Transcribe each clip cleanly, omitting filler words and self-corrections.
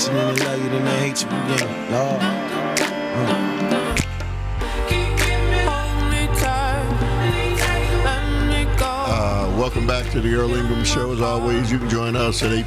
listen and they love you, then they hate you again. Lord. Welcome back to the Earl Ingram Show. As always, you can join us at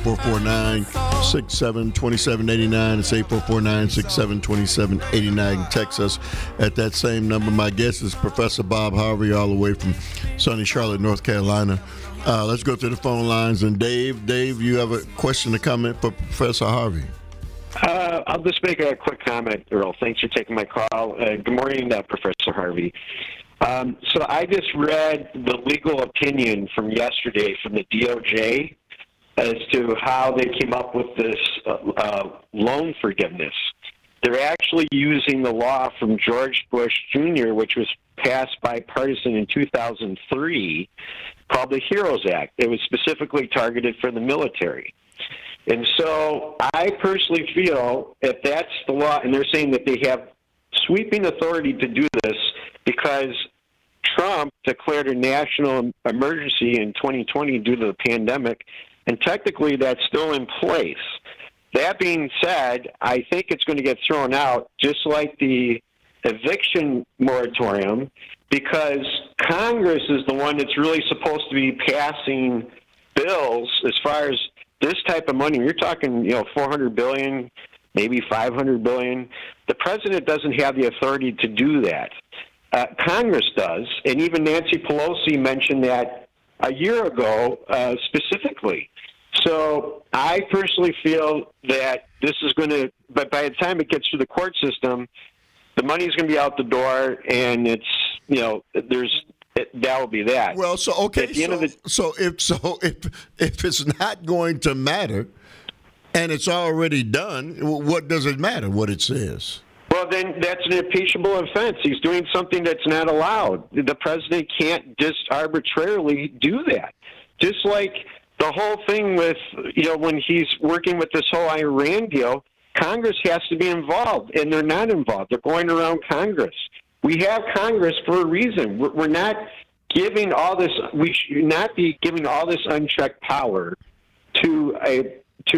844-967-2789. It's 844-967-2789. Text us at that same number. My guest is Professor Bob Harvey, all the way from sunny Charlotte, North Carolina. Let's go to the phone lines. And Dave, you have a question or comment for Professor Harvey? I'll just make a quick comment, Earl. Thanks for taking my call. Good morning, Professor Harvey. So I just read the legal opinion from yesterday from the DOJ as to how they came up with this loan forgiveness. They're actually using the law from George Bush Jr., which was passed bipartisan in 2003, called the HEROES Act. It was specifically targeted for the military. And so I personally feel if that's the law, and they're saying that they have sweeping authority to do this because Trump declared a national emergency in 2020 due to the pandemic, and technically that's still in place. That being said, I think it's going to get thrown out just like the eviction moratorium because Congress is the one that's really supposed to be passing bills as far as this type of money. You're talking, $400 billion, maybe $500 billion. The president doesn't have the authority to do that. Congress does, and even Nancy Pelosi mentioned that a year ago specifically. So I personally feel that this is going to, but by the time it gets through the court system, the money's going to be out the door, and it's, that will be that. Well, so okay, if it's not going to matter, and it's already done, what does it matter what it says? Well, then that's an impeachable offense. He's doing something that's not allowed. The president can't just arbitrarily do that. Just like the whole thing with, when he's working with this whole Iran deal, Congress has to be involved, and they're not involved. They're going around Congress. We have Congress for a reason. We're not giving all this. We should not be giving all this unchecked power to a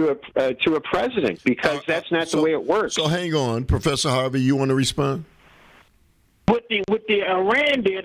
president because that's not the way it works. So hang on, Professor Harvey, you want to respond? With the Iran deal,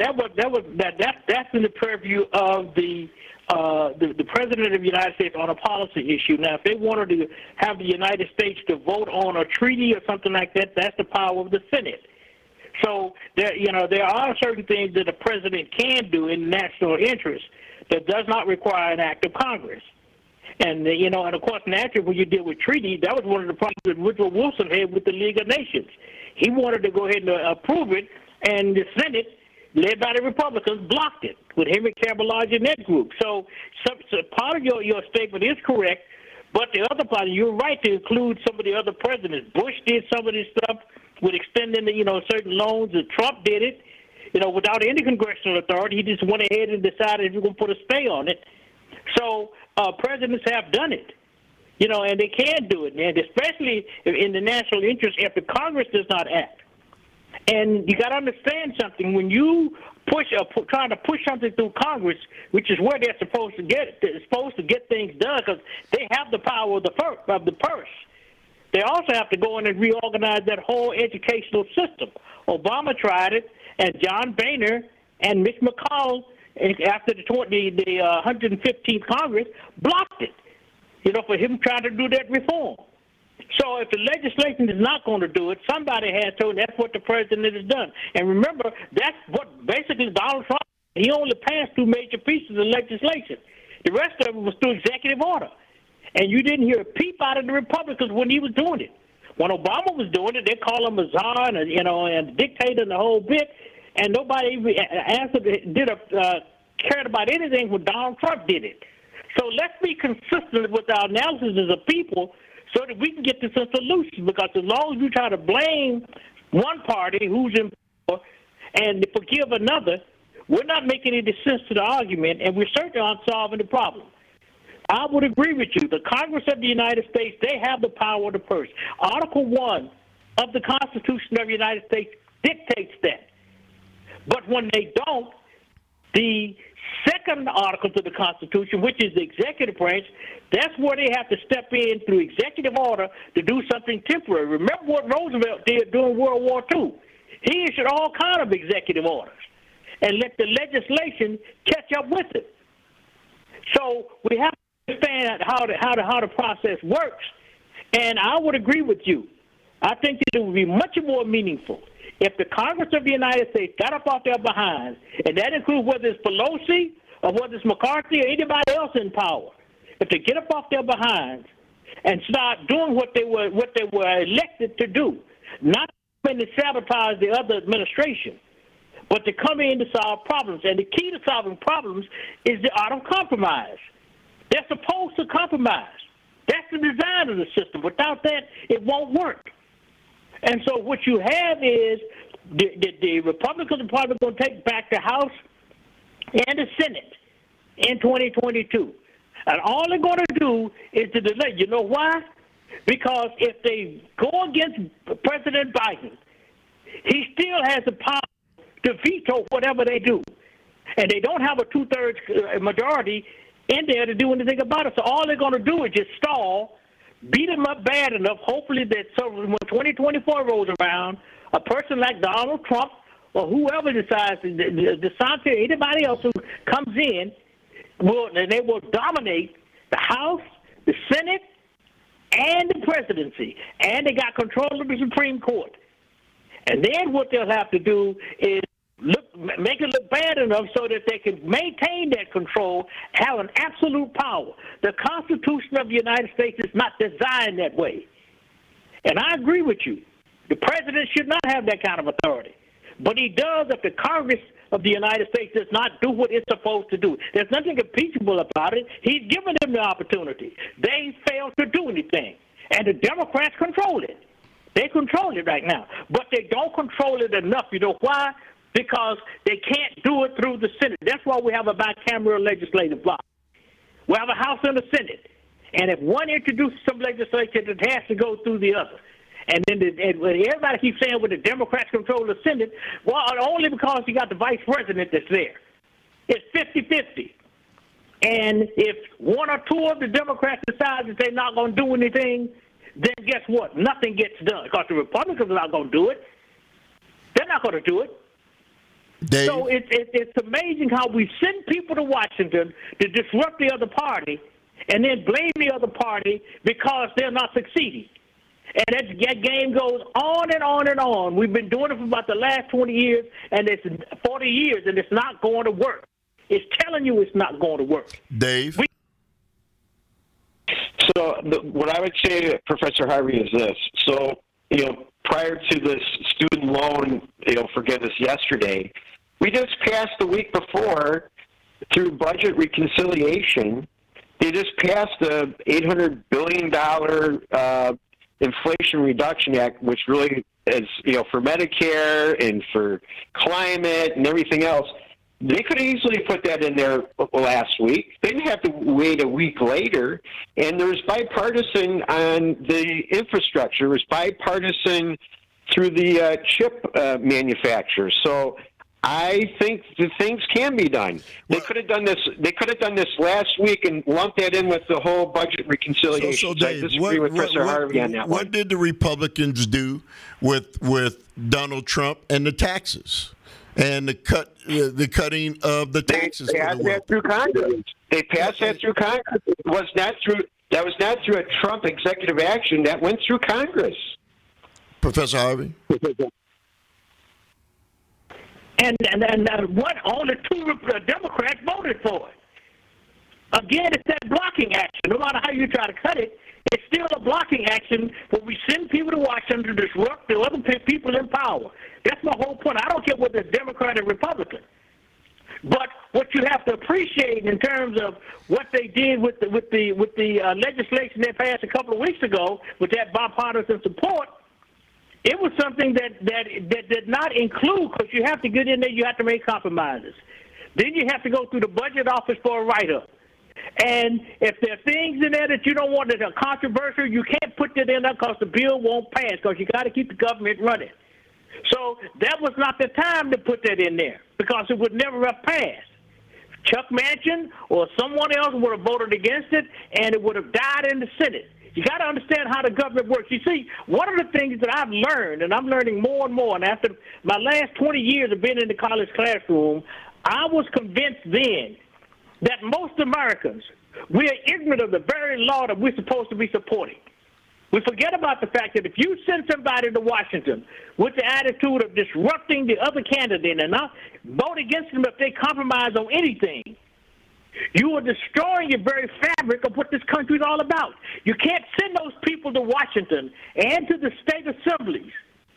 that's in the purview of the president of the United States on a policy issue. Now, if they wanted to have the United States to vote on a treaty or something like that, that's the power of the Senate. So there are certain things that the president can do in national interest that does not require an act of Congress. And, and of course, naturally, when you deal with treaty, that was one of the problems that Woodrow Wilson had with the League of Nations. He wanted to go ahead and approve it, and the Senate, led by the Republicans, blocked it with Henry Cabalage and that group. So part of your statement is correct, but the other part, you're right to include some of the other presidents. Bush did some of this stuff with extending certain loans, and Trump did it, without any congressional authority. He just went ahead and decided he was going to put a stay on it. So presidents have done it, and they can do it, and especially in the national interest if the Congress does not act. And you got to understand something. When you trying to push something through Congress, which is where they're supposed to get things done, because they have the power of the purse. They also have to go in and reorganize that whole educational system. Obama tried it, and John Boehner and Mitch McConnell, after the 115th Congress, blocked it, for him trying to do that reform. So if the legislation is not going to do it, somebody has to, and that's what the president has done. And remember, that's what basically Donald Trump, he only passed 2 major pieces of legislation. The rest of it was through executive order. And you didn't hear a peep out of the Republicans when he was doing it. When Obama was doing it, they called him a czar and a dictator and the whole bit, and nobody cared about anything when Donald Trump did it. So let's be consistent with our analysis as a people so that we can get to some solutions, because as long as you try to blame one party who's in power and forgive another, we're not making any sense to the argument, and we're certainly not solving the problem. I would agree with you. The Congress of the United States, they have the power of the purse. Article 1 of the Constitution of the United States dictates that. But when they don't, the second second article to the Constitution, which is the executive branch, that's where they have to step in through executive order to do something temporary. Remember what Roosevelt did during World War II. He issued all kinds of executive orders and let the legislation catch up with it. So we have to understand how the process works. And I would agree with you. I think that it would be much more meaningful if the Congress of the United States got up off their behinds, and that includes whether it's Pelosi or whether it's McCarthy or anybody else in power, if they get up off their behinds and start doing what they were elected to do, not to sabotage the other administration, but to come in to solve problems. And the key to solving problems is the art of compromise. They're supposed to compromise. That's the design of the system. Without that, it won't work. And so what you have is the Republicans are probably going to take back the House and the Senate in 2022. And all they're going to do is to delay. You know why? Because if they go against President Biden, he still has the power to veto whatever they do. And they don't have a two-thirds majority in there to do anything about it. So all they're going to do is just stall, beat them up bad enough, hopefully that so when 2024 rolls around, a person like Donald Trump or whoever decides, DeSantis, anybody else who comes in, they will dominate the House, the Senate, and the presidency. And they got control of the Supreme Court. And then what they'll have to do is make it look bad enough so that they can maintain that control, have an absolute power. The Constitution of the United States is not designed that way. And I agree with you. The president should not have that kind of authority. But he does if the Congress of the United States does not do what it's supposed to do. There's nothing impeachable about it. He's given them the opportunity. They failed to do anything. And the Democrats control it. They control it right now. But they don't control it enough. You know why? Because they can't do it through the Senate. That's why we have a bicameral legislative bloc. We have a House and a Senate. And if one introduces some legislation, it has to go through the other. And then everybody keeps saying, well, the Democrats control the Senate. Well, only because you got the vice president that's there. It's 50-50. And if one or two of the Democrats decide that they're not going to do anything, then guess what? Nothing gets done because the Republicans are not going to do it. They're not going to do it. Dave? So it's amazing how we send people to Washington to disrupt the other party and then blame the other party because they're not succeeding. And that game goes on and on and on. We've been doing it for about the last 20 years, and it's 40 years, and it's not going to work. It's telling you it's not going to work. Dave? So what I would say, Professor Harvey, is this. So, prior to this student loan, forgiveness yesterday, we just passed the week before through budget reconciliation. They just passed the $800 billion Inflation Reduction Act, which really is, for Medicare and for climate and everything else. They could easily put that in there last week. They didn't have to wait a week later. And there was bipartisan on the infrastructure. It was bipartisan through the chip manufacturers. So I think the things can be done. They could have done this. They could have done this last week and lumped that in with the whole budget reconciliation. So Dave, I disagree with Professor Harvey on that one. What did the Republicans do with Donald Trump and the taxes and the cutting of the taxes? They passed that through Congress. They passed that through Congress. That was not through a Trump executive action. That went through Congress. Professor Harvey. And what only two Democrats voted for it. Again, it's that blocking action. No matter how you try to cut it, it's still a blocking action where we send people to Washington to disrupt the other people in power. That's my whole point. I don't care whether it's Democrat or Republican. But what you have to appreciate in terms of what they did with the legislation they passed a couple of weeks ago with that bipartisan support, it was something that did not include, because you have to get in there, you have to make compromises. Then you have to go through the budget office for a write-up. And if there are things in there that you don't want that are controversial, you can't put that in there because the bill won't pass, because you got to keep the government running. So that was not the time to put that in there, because it would never have passed. Chuck Manchin or someone else would have voted against it, and it would have died in the Senate. You got to understand how the government works. You see, one of the things that I've learned, and I'm learning more and more, and after my last 20 years of being in the college classroom, I was convinced then that most Americans, we are ignorant of the very law that we're supposed to be supporting. We forget about the fact that if you send somebody to Washington with the attitude of disrupting the other candidate and not vote against them if they compromise on anything, you are destroying the very fabric of what this country is all about. You can't send those people to Washington and to the state assemblies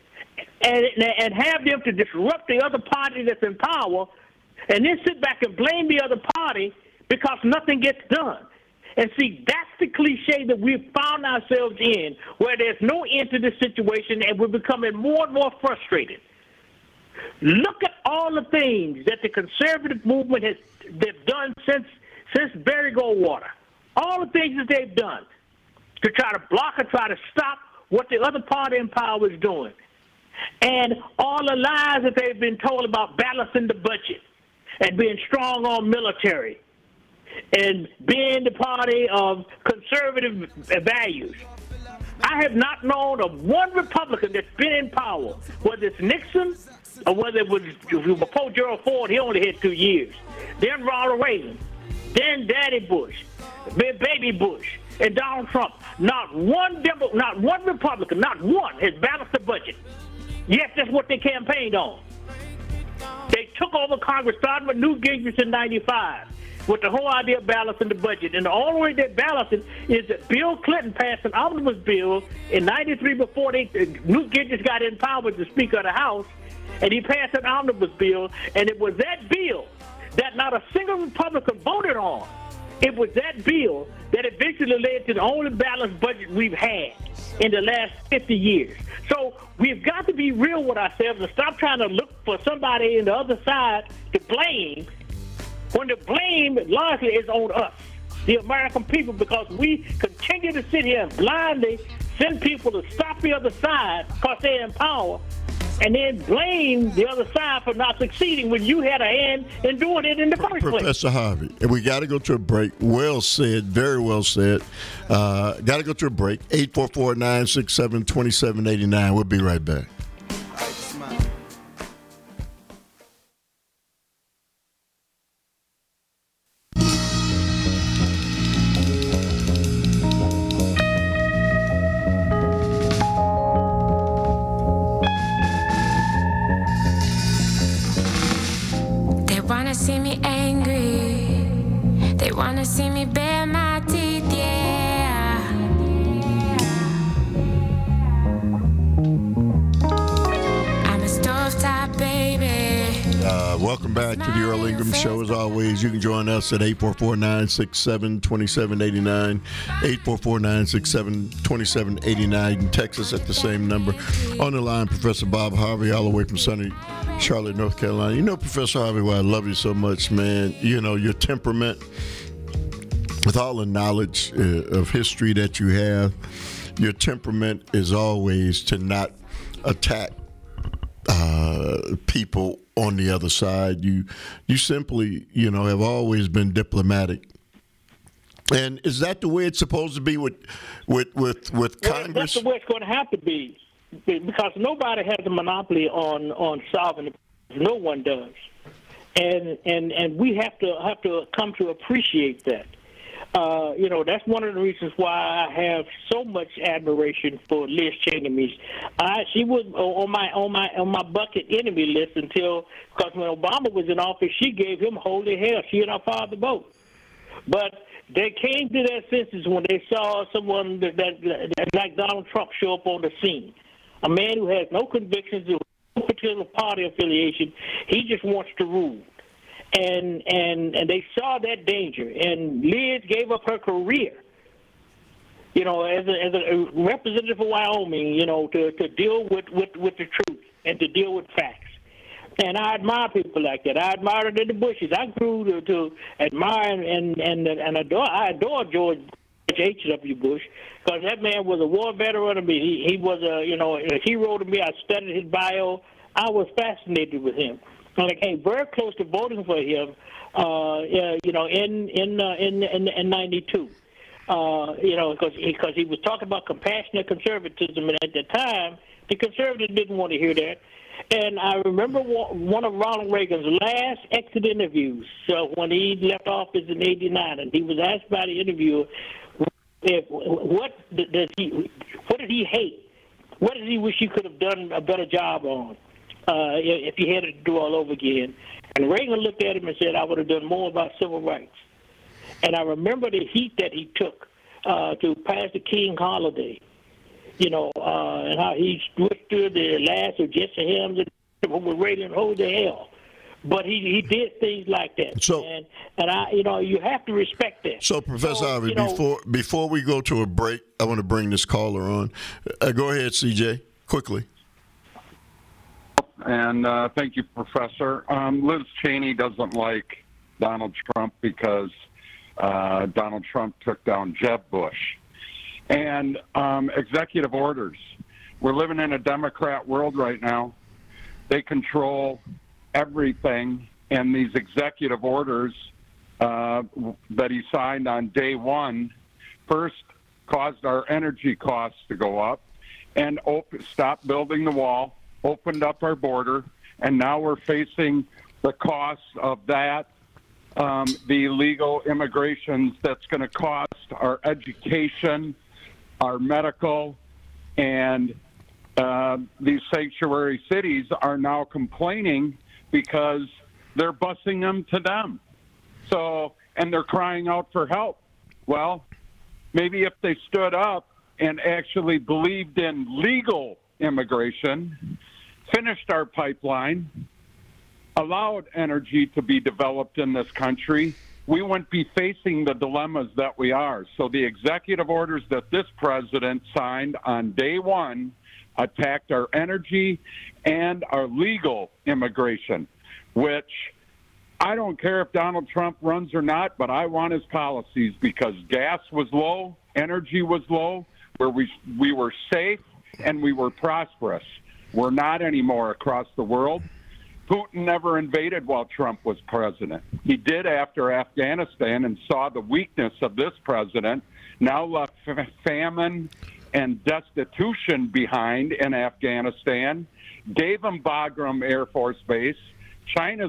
and have them to disrupt the other party that's in power and then sit back and blame the other party because nothing gets done. And see, that's the cliche that we've found ourselves in, where there's no end to this situation and we're becoming more and more frustrated. Look at all the things that the conservative movement they've done since Barry Goldwater. All the things that they've done to try to block or try to stop what the other party in power is doing. And all the lies that they've been told about balancing the budget and being strong on military and being the party of conservative values. I have not known of one Republican that's been in power, whether it's Nixon or whether it was before Gerald Ford, he only had 2 years. Then Ronald Reagan, then Daddy Bush, then Baby Bush, and Donald Trump. Not one Republican, not one, has balanced the budget. Yes, that's what they campaigned on. They took over Congress, starting with Newt Gingrich in 95. With the whole idea of balancing the budget. And the only way they balance it is that Bill Clinton passed an omnibus bill in 93 before Newt Gingrich got in power as the Speaker of the House, and he passed an omnibus bill, and it was that bill that not a single Republican voted on. It was that bill that eventually led to the only balanced budget we've had in the last 50 years. So we've got to be real with ourselves and stop trying to look for somebody on the other side to blame, when the blame largely is on us, the American people, because we continue to sit here and blindly send people to stop the other side because they're in power, and then blame the other side for not succeeding when you had a hand in doing it in the first place. Professor Harvey, and we got to go to a break. Well said, very well said. Got to go to a break. 844-967-2789. We'll be right back. See me angry, they wanna see me bare my teeth, yeah. I'm a stovetop baby. Welcome back to the Earl Ingram Show. As always, you can join us at 844-967-2789, 844-967-2789. You can text us at the same number. On the line, Professor Bob Harvey, all the way from sunny Charlotte, North Carolina. You know, Professor Harvey, why I love you so much, man. You know, your temperament, with all the knowledge of history that you have, your temperament is always to not attack people on the other side. You simply, you know, have always been diplomatic. And is that the way it's supposed to be with Congress? That's the way it's going to have to be, because nobody has a monopoly on solving it. No one does, and we have to come to appreciate that. You know, that's one of the reasons why I have so much admiration for Liz Cheney. She was on my bucket enemy list because when Obama was in office, she gave him holy hell. She and her father both. But they came to their senses when they saw someone that like Donald Trump show up on the scene, a man who has no convictions, no particular party affiliation. He just wants to rule. And they saw that danger, and Liz gave up her career, you know, as a representative of Wyoming, you know, to deal with the truth and to deal with facts. And I admire people like that. I admired the Bushes. I grew to admire and adore. I adore George H.W. Bush, because that man was a war veteran of me. He was a hero to me. I studied his bio. I was fascinated with him. Like, hey, very close to voting for him. In '92. Because he was talking about compassionate conservatism, and at the time, the conservatives didn't want to hear that. And I remember one of Ronald Reagan's last exit interviews, when he left office in '89, and he was asked by the interviewer, what did he hate? What does he wish he could have done a better job on if he had to do all over again? And Reagan looked at him and said, I would have done more about civil rights. And I remember the heat that he took to pass the King holiday, and how he withstood the last of Jesse Helms and was ready to hold the hell. But he did things like that. So, and I, you have to respect that. So, Professor Harvey, before we go to a break, I want to bring this caller on. Go ahead, CJ, quickly. And thank you, Professor. Liz Cheney doesn't like Donald Trump because Donald Trump took down Jeb Bush. And executive orders. We're living in a Democrat world right now. They control everything, and these executive orders that he signed on day one first caused our energy costs to go up and stopped building the wall, opened up our border, and now we're facing the costs of that, the illegal immigrations that's going to cost our education, our medical, and these sanctuary cities are now complaining because they're busing them to them. So, and they're crying out for help. Well, maybe if they stood up and actually believed in legal immigration, finished our pipeline, allowed energy to be developed in this country, we wouldn't be facing the dilemmas that we are. So the executive orders that this president signed on day one attacked our energy and our legal immigration, which I don't care if Donald Trump runs or not, but I want his policies because gas was low, energy was low, where we were safe and we were prosperous. We're not anymore across the world. Putin never invaded while Trump was president. He did after Afghanistan and saw the weakness of this president, now left famine and destitution behind in Afghanistan, gave them Bagram Air Force Base. China's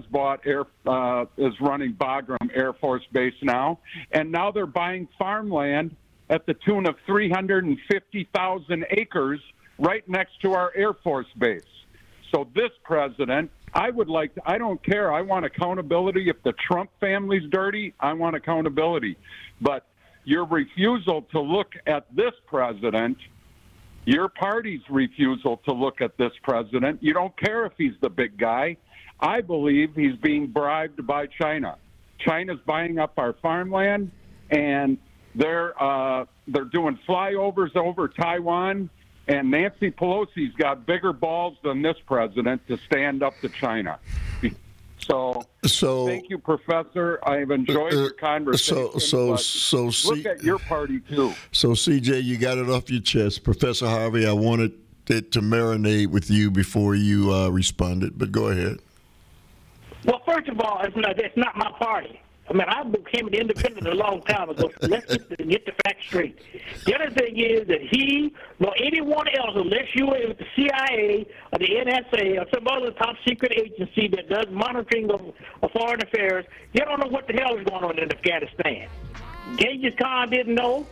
is running Bagram Air Force Base now, and now they're buying farmland at the tune of 350,000 acres right next to our Air Force Base. So this president, I don't care. I want accountability. If the Trump family's dirty, I want accountability. But your refusal to look at this president, your party's refusal to look at this president, you don't care if he's the big guy. I believe he's being bribed by China. China's buying up our farmland, and they're doing flyovers over Taiwan, and Nancy Pelosi's got bigger balls than this president to stand up to China. So thank you, Professor. I've enjoyed your conversation. Look at your party, too. So, CJ, you got it off your chest. Professor Harvey, I wanted it to marinate with you before you responded, but go ahead. Well, first of all, it's not my party. I mean, I became an independent a long time ago, so let's get the facts straight. The other thing is that he, nor anyone else, unless you are with the CIA or the NSA or some other top secret agency that does monitoring of foreign affairs, you don't know what the hell is going on in Afghanistan. Genghis Khan didn't know,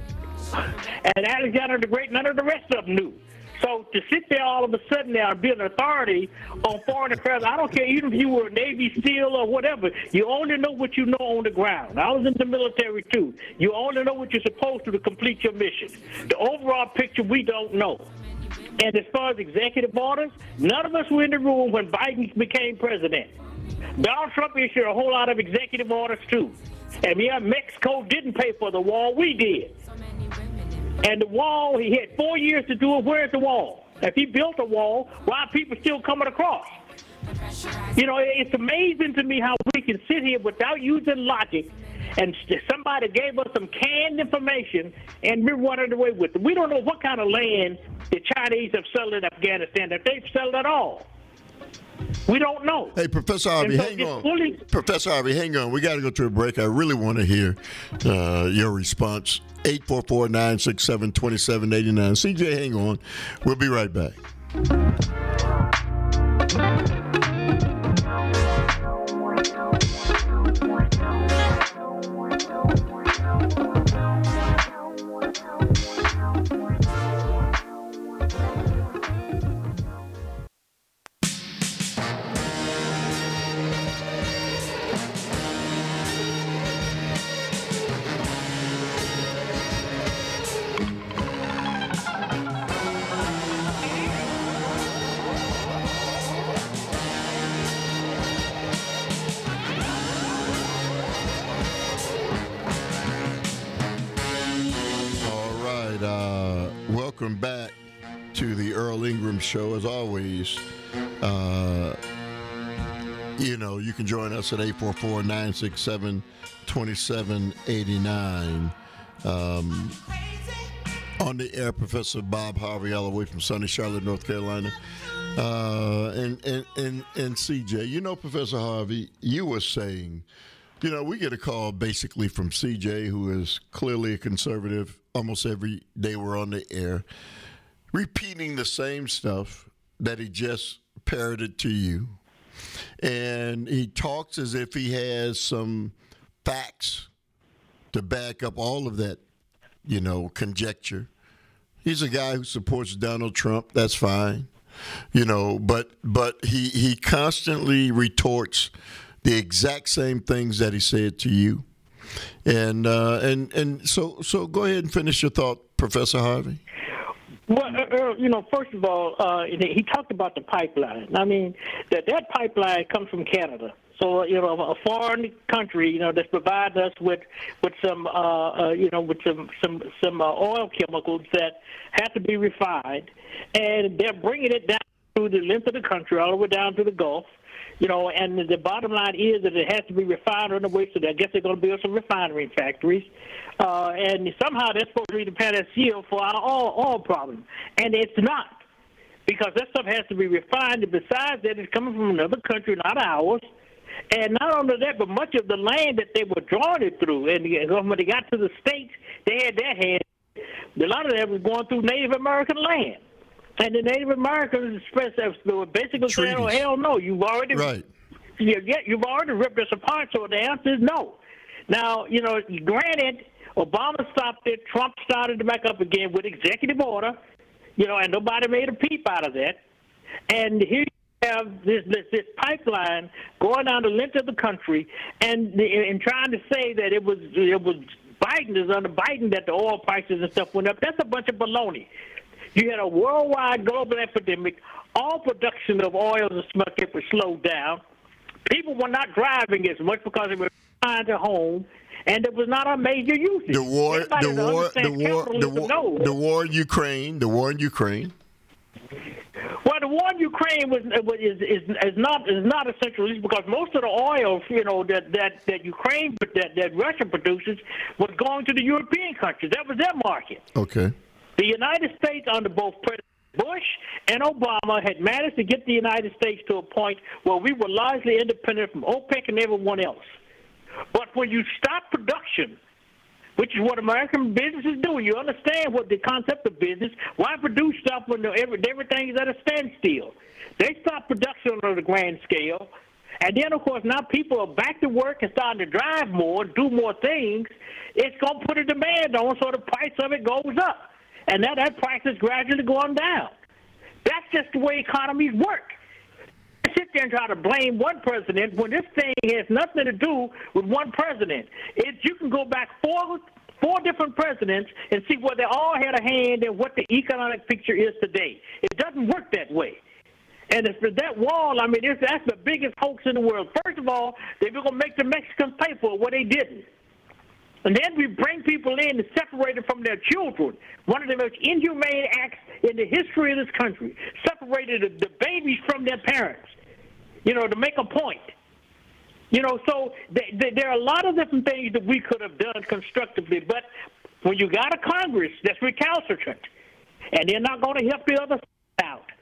and Alexander the Great, none of the rest of them knew. So to sit there all of a sudden now and be an authority on foreign affairs, I don't care even if you were a Navy SEAL or whatever, you only know what you know on the ground. I was in the military too. You only know what you're supposed to complete your mission. The overall picture we don't know. And as far as executive orders, none of us were in the room when Biden became president. Donald Trump issued a whole lot of executive orders too. And yeah, Mexico didn't pay for the wall, we did. And the wall, he had 4 years to do it. Where's the wall? If he built a wall, why are people still coming across? You know, it's amazing to me how we can sit here without using logic and somebody gave us some canned information and we're running away with it. We don't know what kind of land the Chinese have settled in Afghanistan, if they've settled at all. We don't know. Hey, Professor Harvey, hang on. Professor Harvey, hang on. We got to go to a break. I really want to hear your response. 844-967-2789. CJ, hang on. We'll be right back. Welcome back to the Earl Ingram Show. As always, you can join us at 844-967-2789. On the air, Professor Bob Harvey, all the way from sunny Charlotte, North Carolina. And CJ, Professor Harvey, you were saying, we get a call basically from CJ, who is clearly a conservative. Almost every day we're on the air, repeating the same stuff that he just parroted to you. And he talks as if he has some facts to back up all of that, conjecture. He's a guy who supports Donald Trump. That's fine. But he constantly retorts the exact same things that he said to you. And so go ahead and finish your thought, Professor Harvey. Well, first of all, he talked about the pipeline. I mean, that pipeline comes from Canada. So, a foreign country, that's providing us with some oil chemicals that have to be refined, and they're bringing it down through the length of the country, all the way down to the Gulf. And the bottom line is that it has to be refined on the way, so I guess they're going to build some refinery factories. And somehow that's supposed to be the panacea for our oil problem. And it's not, because that stuff has to be refined. And besides that, it's coming from another country, not ours. And not only that, but much of the land that they were drawing it through, and when they got to the states, they had their hand. A lot of that was going through Native American land. And the Native Americans were basically saying, "Oh, hell no! You've already you've already ripped us apart." So the answer is no. Now, granted, Obama stopped it. Trump started to back up again with executive order. And nobody made a peep out of that. And here you have this pipeline going down the length of the country, and trying to say that it was Biden is under Biden that the oil prices and stuff went up. That's a bunch of baloney. You had a worldwide global epidemic. All production of oil and smoke was slowed down. People were not driving as much because they were flying to home, and there was not a major usage. The war in Ukraine. Well, the war in Ukraine is not essential, because most of the oil, that Ukraine, that Russia produces, was going to the European countries. That was their market. Okay. The United States, under both President Bush and Obama, had managed to get the United States to a point where we were largely independent from OPEC and everyone else. But when you stop production, which is what American businesses do, you understand what the concept of business. Why produce stuff when everything is at a standstill? They stop production on the grand scale. And then, of course, now people are back to work and starting to drive more, do more things. It's going to put a demand on, so the price of it goes up. And now that price is gradually going down. That's just the way economies work. Sit there and try to blame one president when this thing has nothing to do with one president. You can go back four different presidents and see where they all had a hand in what the economic picture is today. It doesn't work that way. And for that wall, I mean, that's the biggest hoax in the world. First of all, they were going to make the Mexicans pay for what they didn't. And then we bring people in and separate them from their children. One of the most inhumane acts in the history of this country. Separated the babies from their parents, to make a point. So there are a lot of different things that we could have done constructively. But when you got a Congress that's recalcitrant, and they're not going to help the other side out,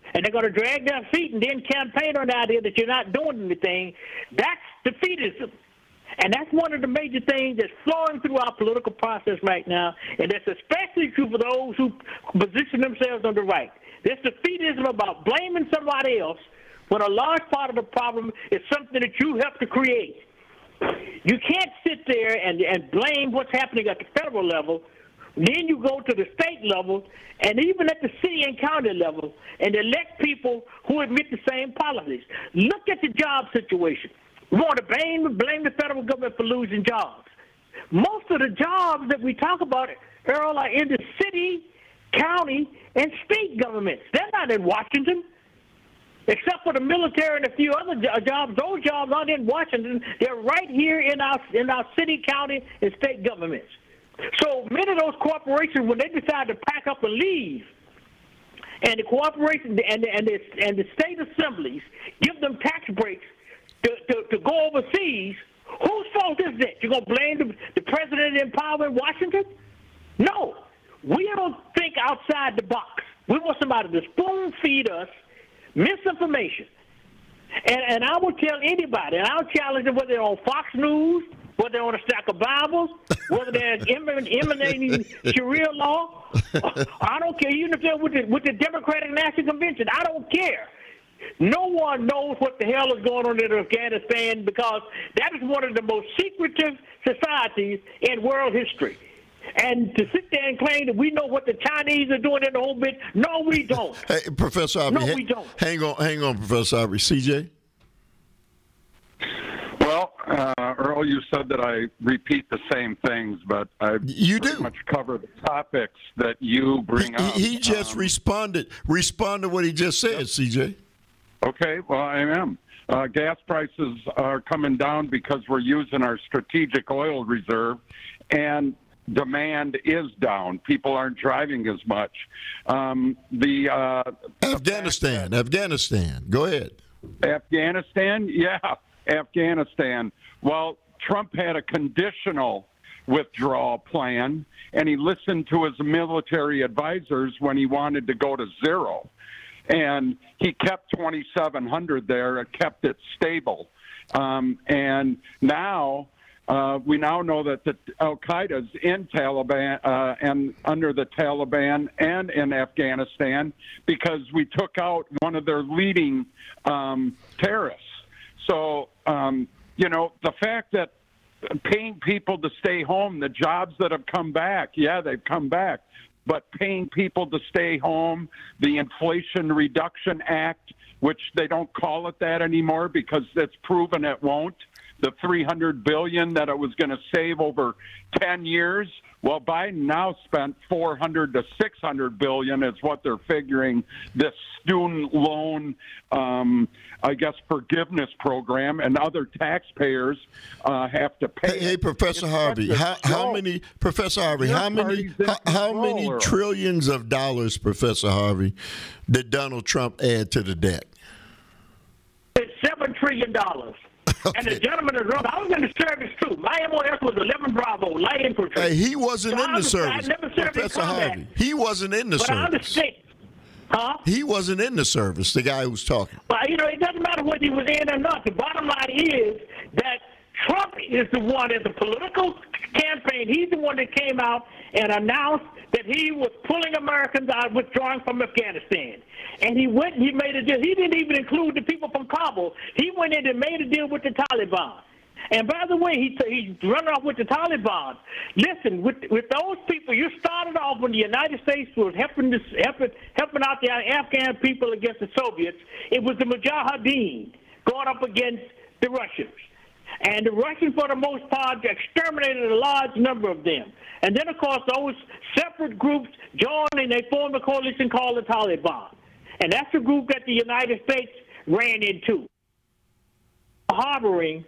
and they're going to drag their feet and then campaign on the idea that you're not doing anything, that's defeatism. And that's one of the major things that's flowing through our political process right now, and that's especially true for those who position themselves on the right. This defeatism about blaming somebody else when a large part of the problem is something that you helped to create. You can't sit there and blame what's happening at the federal level. Then you go to the state level and even at the city and county level and elect people who admit the same policies. Look at the job situation. We want to blame the federal government for losing jobs. Most of the jobs that we talk about, Earl, are in the city, county, and state governments. They're not in Washington. Except for the military and a few other jobs, those jobs aren't in Washington. They're right here in our city, county, and state governments. So many of those corporations, when they decide to pack up and leave, and the corporations and the state assemblies give them tax breaks to go overseas, whose fault is that? You're going to blame the president in power in Washington? No. We don't think outside the box. We want somebody to spoon feed us misinformation. And I will tell anybody, and I'll challenge them whether they're on Fox News, whether they're on a stack of Bibles, whether they're emanating Sharia law. I don't care, even if they're with the Democratic National Convention. I don't care. No one knows what the hell is going on in Afghanistan because that is one of the most secretive societies in world history. And to sit there and claim that we know what the Chinese are doing in the whole bit, no, we don't. Hey, Professor Aubrey, no, we don't. Hang on, Professor Aubrey. CJ? Well, Earl, you said that I repeat the same things, but I pretty much cover the topics that you bring up. He just responded what he just said, CJ. Okay, well, I am. Gas prices are coming down because we're using our strategic oil reserve, and demand is down. People aren't driving as much. Afghanistan. Go ahead. Afghanistan? Yeah, Afghanistan. Well, Trump had a conditional withdrawal plan, and he listened to his military advisors when he wanted to go to zero. And he kept 2,700 there, kept it stable. And now we now know that the Al-Qaeda's in Taliban and under the Taliban and in Afghanistan because we took out one of their leading terrorists. So, the fact that paying people to stay home, the jobs that have come back, yeah, they've come back. But paying people to stay home, the Inflation Reduction Act, which they don't call it that anymore because it's proven it won't, the $300 billion that it was going to save over 10 years. Well, Biden now spent $400 to $600 billion is what they're figuring this student loan, forgiveness program, and other taxpayers have to pay. Hey, Professor Harvey, how many trillions of dollars, Professor Harvey, did Donald Trump add to the debt? It's $7 trillion. Okay. And the gentleman is wrong. I was in the service, too. My MOS was 11 Bravo, light infantry. Hey, he wasn't in the service. Professor Harvey, he wasn't in the service. I understand. Huh? He wasn't in the service, the guy who's talking. But, it doesn't matter whether he was in or not. The bottom line is that Trump is the one, as a political campaign, he's the one that came out and announced that he was pulling Americans out, withdrawing from Afghanistan. And he went and he made a deal. He didn't even include the people from Kabul. He went in and made a deal with the Taliban. And by the way, he run off with the Taliban. Listen, with those people, you started off when the United States was helping out the Afghan people against the Soviets. It was the Mujahideen going up against the Russians. And the Russians, for the most part, exterminated a large number of them. And then, of course, those separate groups joined and they formed a coalition called the Taliban. And that's the group that the United States ran into, harboring,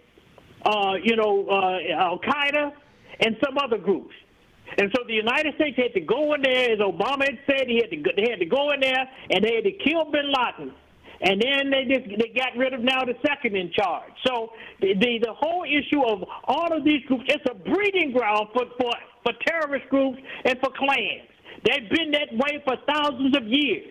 Al-Qaeda and some other groups. And so the United States had to go in there, as Obama had said, they had to go in there and they had to kill bin Laden. And then they got rid of now the second in charge. So the whole issue of all of these groups, it's a breeding ground for terrorist groups and for clans. They've been that way for thousands of years.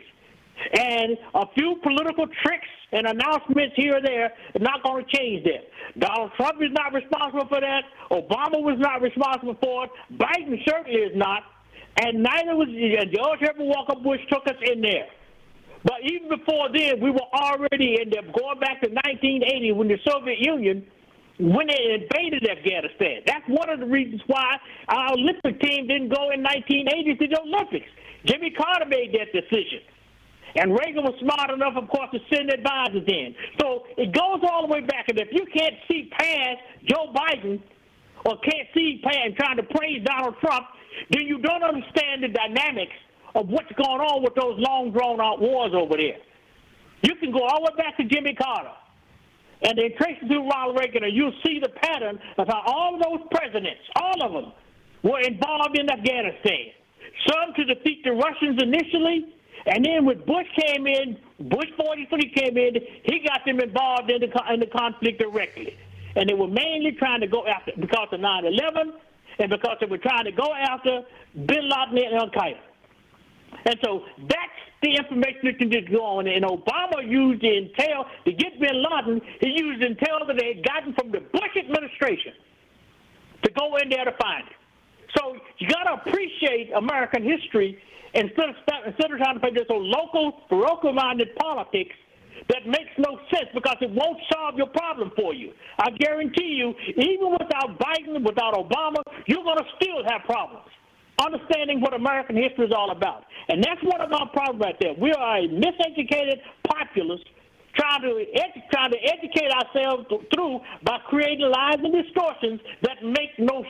And a few political tricks and announcements here or there are not going to change that. Donald Trump is not responsible for that. Obama was not responsible for it. Biden certainly is not. And neither was George Herbert Walker Bush took us in there. But even before then, we were already in there, going back to 1980 when the Soviet Union, when they invaded Afghanistan. That's one of the reasons why our Olympic team didn't go in 1980 to the Olympics. Jimmy Carter made that decision. And Reagan was smart enough, of course, to send advisors in. So it goes all the way back. And if you can't see past Joe Biden or can't see past trying to praise Donald Trump, then you don't understand the dynamics of what's going on with those long, drawn-out wars over there. You can go all the way back to Jimmy Carter and then trace it through Ronald Reagan, and you'll see the pattern of how all of those presidents, all of them, were involved in Afghanistan. Some to defeat the Russians initially, and then when Bush came in, Bush 43 came in, he got them involved in the conflict directly. And they were mainly trying to go after, because of 9/11, and because they were trying to go after bin Laden and Al-Qaeda. And so that's the information that can just go on. And Obama used the intel to get bin Laden. He used intel that they had gotten from the Bush administration to go in there to find it. So you got to appreciate American history instead of trying to play this old local-minded politics that makes no sense because it won't solve your problem for you. I guarantee you, even without Biden, without Obama, you're going to still have problems. Understanding what American history is all about. And that's one of our problems right there. We are a miseducated populace trying to educate ourselves through by creating lies and distortions that make no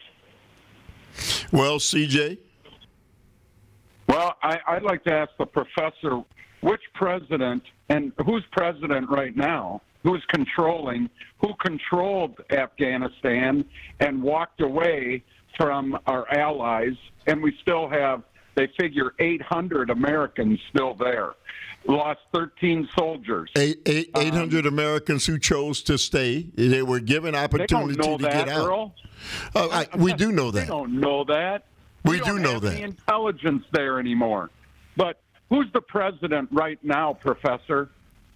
sense. Well, CJ? Well, I'd like to ask the professor, which president, and who's president right now, who controlled Afghanistan and walked away from our allies, and we still have, they figure, 800 Americans still there. Lost 13 soldiers. 800 Americans who chose to stay. They were given opportunity to get out. Earl. We do know that. They don't know that. We do know that. The intelligence there anymore. But who's the president right now, Professor?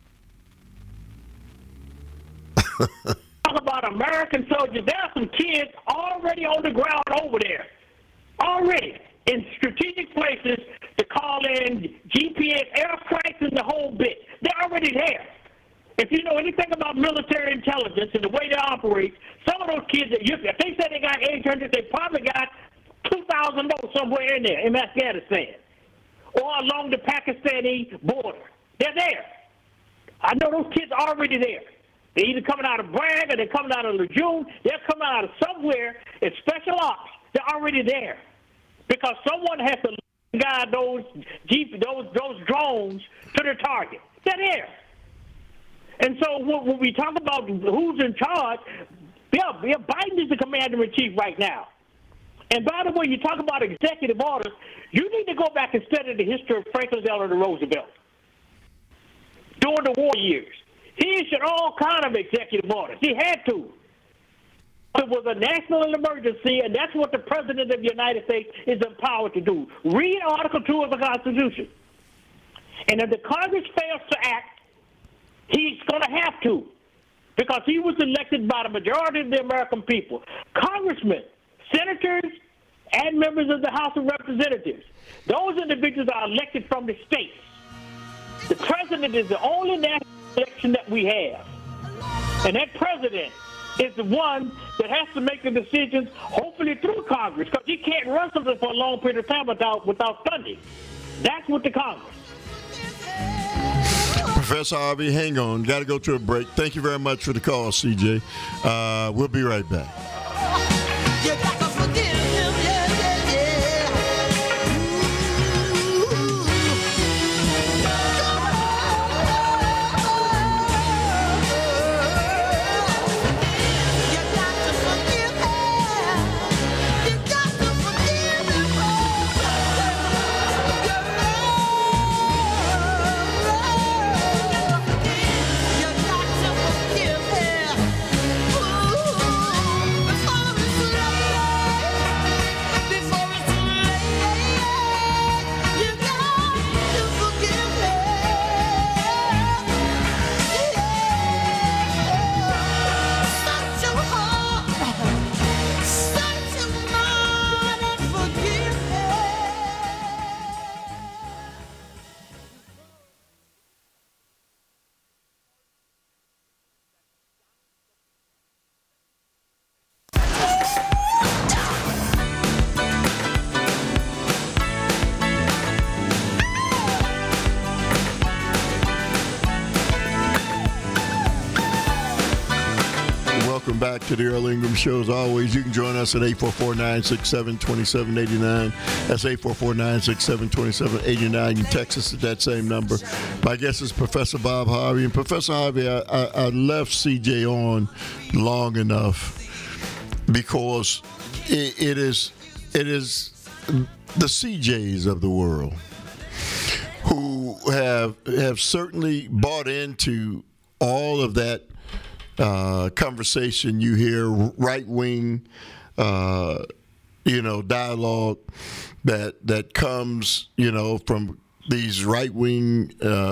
Talk about American soldiers. There are some kids already on the ground over there, already in strategic places to call in GPS aircraft and the whole bit. They're already there. If you know anything about military intelligence and the way they operate, some of those kids, if they say they got 800, they probably got 2,000 more somewhere in there in Afghanistan or along the Pakistani border. They're there. I know those kids are already there. They're either coming out of Bragg or they're coming out of Lejeune. They're coming out of somewhere in special ops. They're already there because someone has to guide those drones to their target. They're there. And so when we talk about who's in charge, Biden is the commander-in-chief right now. And by the way, you talk about executive orders, you need to go back and study the history of Franklin Delano Roosevelt during the war years. He issued all kind of executive orders. He had to. It was a national emergency, and that's what the President of the United States is empowered to do. Read Article 2 of the Constitution. And if the Congress fails to act, he's going to have to, because he was elected by the majority of the American people. Congressmen, senators, and members of the House of Representatives, those individuals are elected from the states. The president is the only national election that we have. And that president is the one that has to make the decisions, hopefully through Congress, because he can't run something for a long period of time without funding. That's with the Congress. Professor Harvey, hang on. Got to go to a break. Thank you very much for the call, CJ. We'll be right back. welcome back to the Earl Ingram Show. As always, you can join us at 844-967-2789. That's 844-967-2789. You can text us at that same number. My guest is Professor Bob Harvey. And Professor Harvey, I left CJ on long enough because it is the CJs of the world who have certainly bought into all of that conversation you hear, right-wing, dialogue that comes, from these right-wing,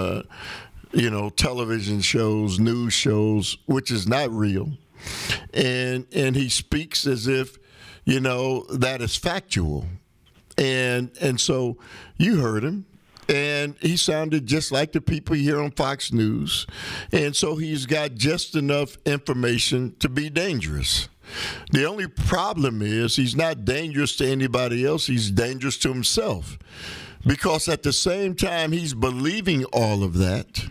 television shows, news shows, which is not real, and he speaks as if, that is factual, and so you heard him. And he sounded just like the people here on Fox News. And so he's got just enough information to be dangerous. The only problem is he's not dangerous to anybody else. He's dangerous to himself. Because at the same time he's believing all of that,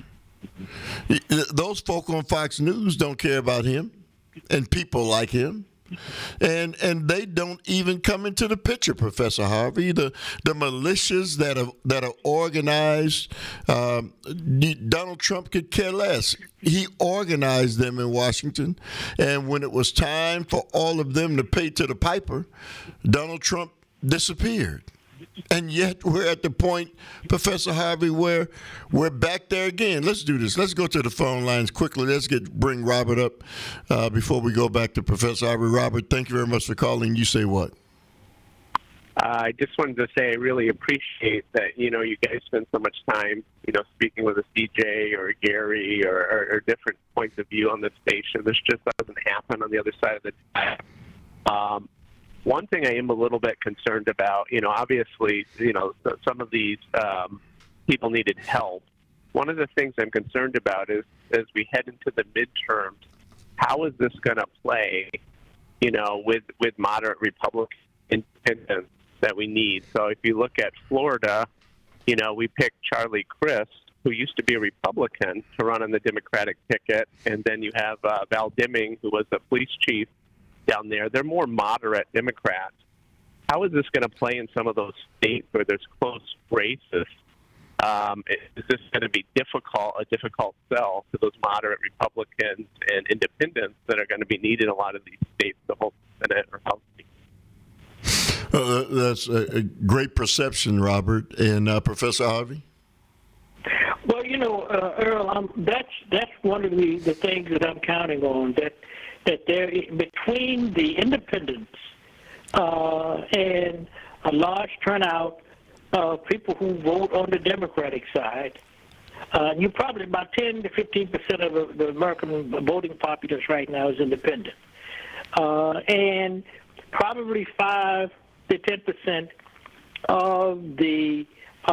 those folk on Fox News don't care about him and people like him. And they don't even come into the picture, Professor Harvey. The militias that are organized, Donald Trump could care less. He organized them in Washington, and when it was time for all of them to pay to the piper, Donald Trump disappeared. And yet we're at the point, Professor Harvey, where we're back there again. Let's do this. Let's go to the phone lines quickly. Let's bring Robert up before we go back to Professor Harvey. Robert, thank you very much for calling. You say what? I just wanted to say I really appreciate that, you guys spend so much time, speaking with a CJ or a Gary or different points of view on this station. This just doesn't happen on the other side of the time. One thing I am a little bit concerned about, obviously, some of these people needed help. One of the things I'm concerned about is as we head into the midterms, how is this going to play, with moderate Republican independents that we need? So if you look at Florida, we picked Charlie Crist, who used to be a Republican, to run on the Democratic ticket, and then you have Val Deming, who was a police chief down there. They're more moderate Democrats. How is this going to play in some of those states where there's close races? Is this going to be a difficult sell to those moderate Republicans and independents that are going to be needed in a lot of these states to hold the Senate or House? That's a great perception, Robert. And Professor Harvey? Well, Earl, that's one of the things that I'm counting on, that there, between the independents and a large turnout of people who vote on the Democratic side, you probably about 10 to 15% of the American voting populace right now is independent, and probably 5 to 10% of the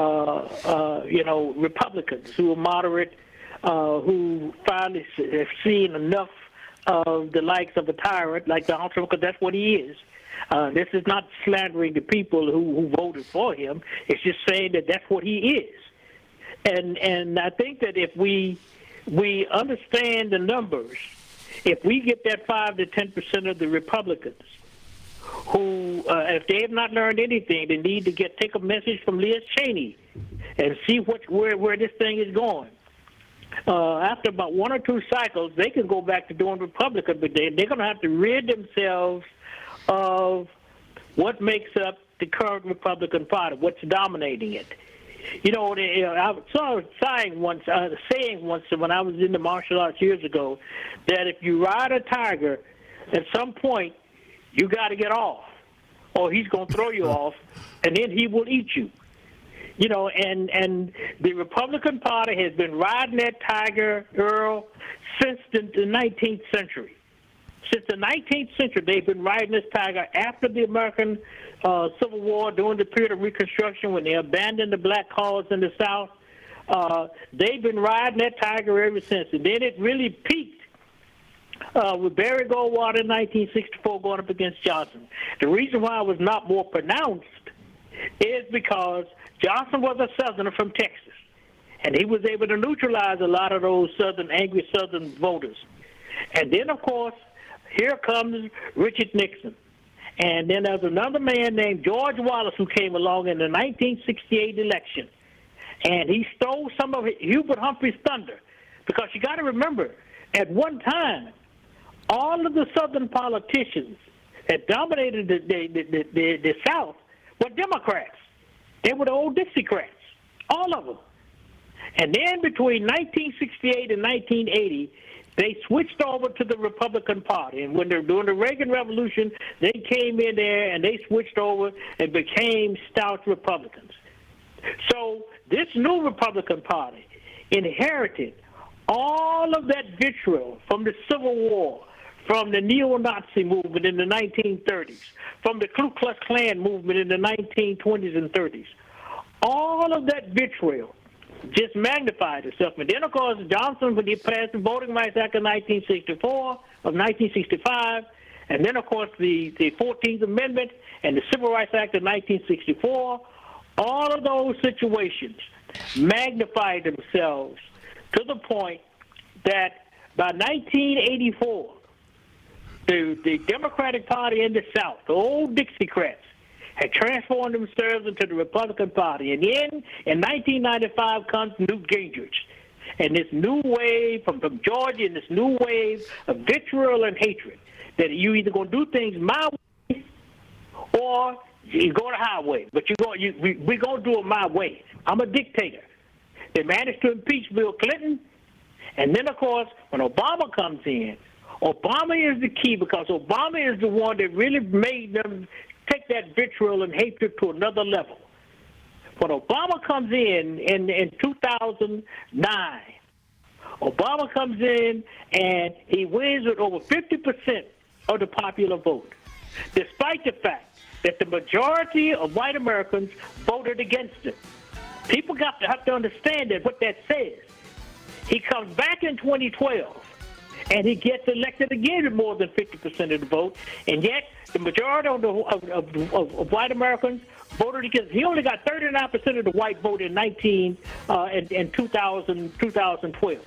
Republicans who are moderate, who finally have seen enough of the likes of a tyrant like Donald Trump, because that's what he is. This is not slandering the people who voted for him. It's just saying that that's what he is. And I think that if we understand the numbers, if we get that 5 to 10% of the Republicans who, if they have not learned anything, they need to take a message from Liz Cheney and see where this thing is going. After about 1 or 2 cycles, they can go back to doing Republican, but they're going to have to rid themselves of what makes up the current Republican Party, what's dominating it. I saw a saying once when I was in the martial arts years ago, that if you ride a tiger, at some point you got to get off, or he's going to throw you off, and then he will eat you. And the Republican Party has been riding that tiger, Earl, since the 19th century. Since the 19th century, they've been riding this tiger after the American Civil War, during the period of Reconstruction, when they abandoned the black cause in the South. They've been riding that tiger ever since. And then it really peaked with Barry Goldwater in 1964 going up against Johnson. The reason why it was not more pronounced is because Johnson was a Southerner from Texas, and he was able to neutralize a lot of those angry Southern voters. And then, of course, here comes Richard Nixon. And then there's another man named George Wallace who came along in the 1968 election. And he stole some of Hubert Humphrey's thunder. Because you got to remember, at one time, all of the Southern politicians that dominated the South were Democrats. They were the old Dixiecrats, all of them. And then between 1968 and 1980, they switched over to the Republican Party. And when they're during the Reagan Revolution, they came in there and they switched over and became stout Republicans. So this new Republican Party inherited all of that vitriol from the Civil War, from the neo-Nazi movement in the 1930s, from the Ku Klux Klan movement in the 1920s and 30s. All of that vitriol just magnified itself. And then, of course, Johnson, when he passed the Voting Rights Act of 1965, and then, of course, the 14th Amendment and the Civil Rights Act of 1964, all of those situations magnified themselves to the point that by 1984, the Democratic Party in the South, the old Dixiecrats, had transformed themselves into the Republican Party. And then in 1995 comes Newt Gingrich. And this new wave from Georgia, and this new wave of vitriol and hatred, that you either going to do things my way or you go the highway. But we're going to do it my way. I'm a dictator. They managed to impeach Bill Clinton. And then, of course, when Obama comes in, Obama is the key because Obama is the one that really made them take that vitriol and hatred to another level. When Obama comes in 2009, Obama comes in and he wins with over 50% of the popular vote, despite the fact that the majority of white Americans voted against him. People have to understand that what that says. He comes back in 2012, and he gets elected again with more than 50% of the vote, and yet the majority of white Americans voted against. He only got 39% of the white vote in 2012.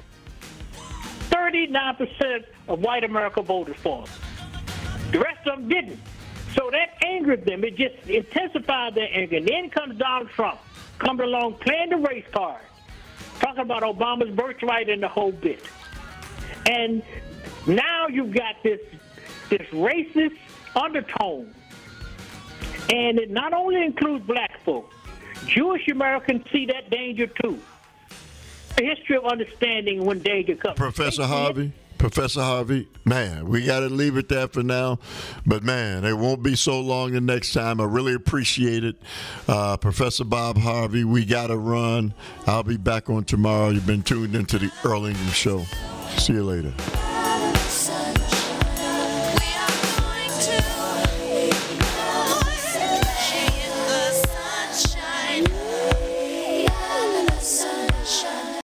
39% of white America voted for him. The rest of them didn't. So that angered them. It just intensified their anger. And then comes Donald Trump, coming along playing the race card, talking about Obama's birthright and the whole bit. And now you've got this racist undertone. And it not only includes black folk. Jewish Americans see that danger too. A history of understanding when danger comes. Professor Harvey, man, we got to leave it there for now. But, man, it won't be so long the next time. I really appreciate it. Professor Bob Harvey, we got to run. I'll be back on tomorrow. You've been tuned into the Earl Ingram Show. See you later.